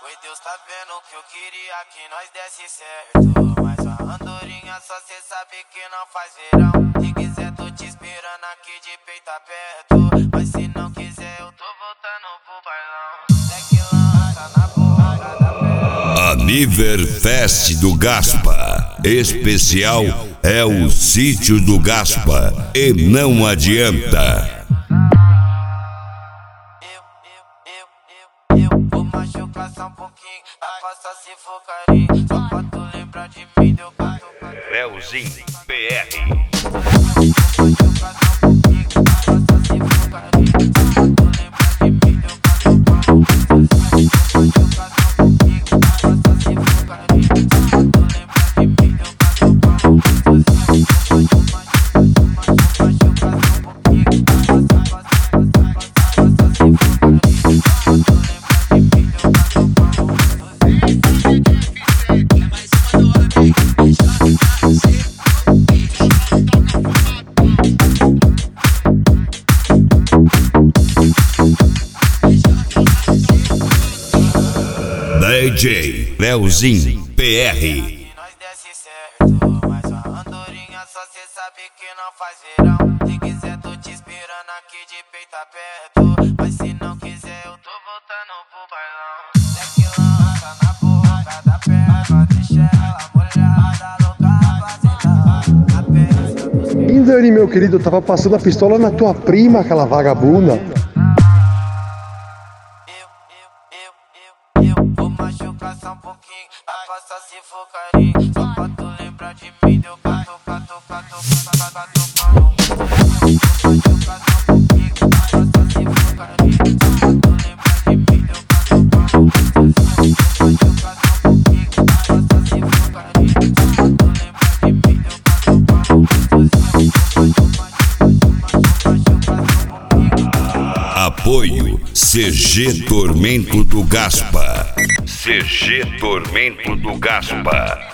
Foi Deus tá vendo que eu queria que nós desse certo. Mas a andorinha só cê sabe que não faz verão. Se quiser tô te esperando aqui de peito aberto. Mas se não quiser eu tô voltando pro bailão. É que lança na boca da pedra. A Niver Fest do Gaspa. Especial é o Sítio do Gaspa. E não adianta. Eu vou machucar só um pouquinho, faça se for carinho. Só pra tu lembrar de mim, deu gato. Belzinho PR. DJ Belzinho PR. Nós desce certo, mas a andorinha só cê sabe que não faz verão. Se quiser tô te esperando aqui de peito aberto. Mas se não quiser eu tô voltando pro bailão. É que lança na boca da pedra, deixa ela molhada, louca, fazenda. A peça dos Indani, meu querido, eu tava passando a pistola na tua prima, aquela vagabunda. Eu vou machucar só um pouquinho, faça se for carinho. Só pra tu lembrar de mim, deu gato, gato, gato, gato, gato. Vou machucar só um pouquinho, faça se for carinho. Só pra tu lembrar de mim, deu gato, gato. Vou machucar só um pouquinho, faça se for carinho. Só pra tu lembrar de mim, deu gato. Apoio CG Tormento do Gaspa. CG Tormento do Gaspa.